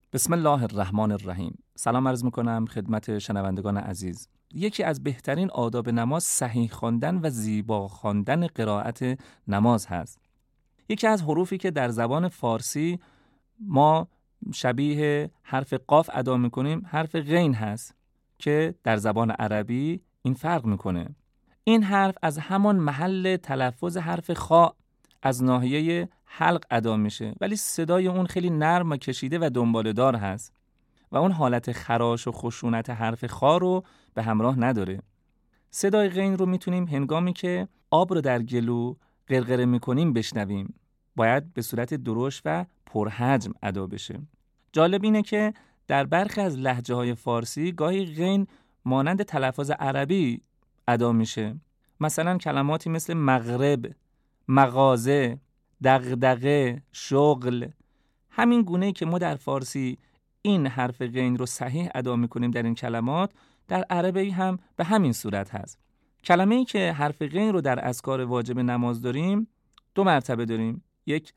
بسم الله الرحمن الرحیم. سلام عرض میکنم خدمت شنوندگان عزیز. یکی از بهترین آداب نماز صحیح خواندن و زیبا خواندن قرائت نماز هست. یکی از حروفی که در زبان فارسی ما شبیه حرف قاف ادا میکنیم حرف غین هست که در زبان عربی این فرق میکنه. این حرف از همان محل تلفظ حرف خا از ناحیه حلق ادا میشه، ولی صدای اون خیلی نرم و کشیده و دنباله‌دار هست و اون حالت خراش و خشونت حرف خا رو به همراه نداره. صدای غین رو میتونیم هنگامی که آب رو در گلو غرغره میکنیم بشنویم. باید به صورت درشت و پرحجم ادا بشه. جالب اینه که در برخی از لهجه‌های فارسی گاهی غین مانند تلفظ عربی ادا میشه. مثلا کلماتی مثل مغرب، مغازه، دغدغه، شغل. همین گونه‌ای که ما در فارسی این حرف غین رو صحیح ادا میکنیم در این کلمات، در عربی هم به همین صورت هست. کلمه‌ای که حرف غین رو در اذکار واجب نماز داریم 2 مرتبه داریم. یک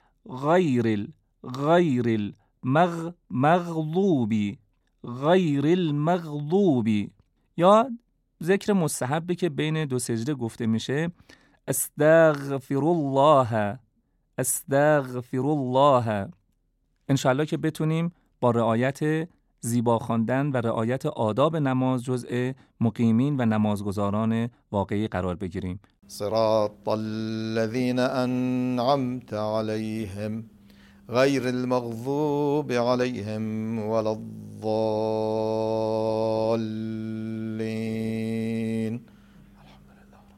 غیر مغضوبی، غیر المغضوبی. یا ذکر مستحبی که بین 2 سجده گفته میشه، استغفر الله، استغفر الله. انشالله که بتونیم با رعایت زیبا خواندن و رعایت آداب نماز جزء مقیمین و نمازگزاران واقعی قرار بگیریم. صراط الذين أنعمت عليهم غير المغضوب عليهم ولا الضالين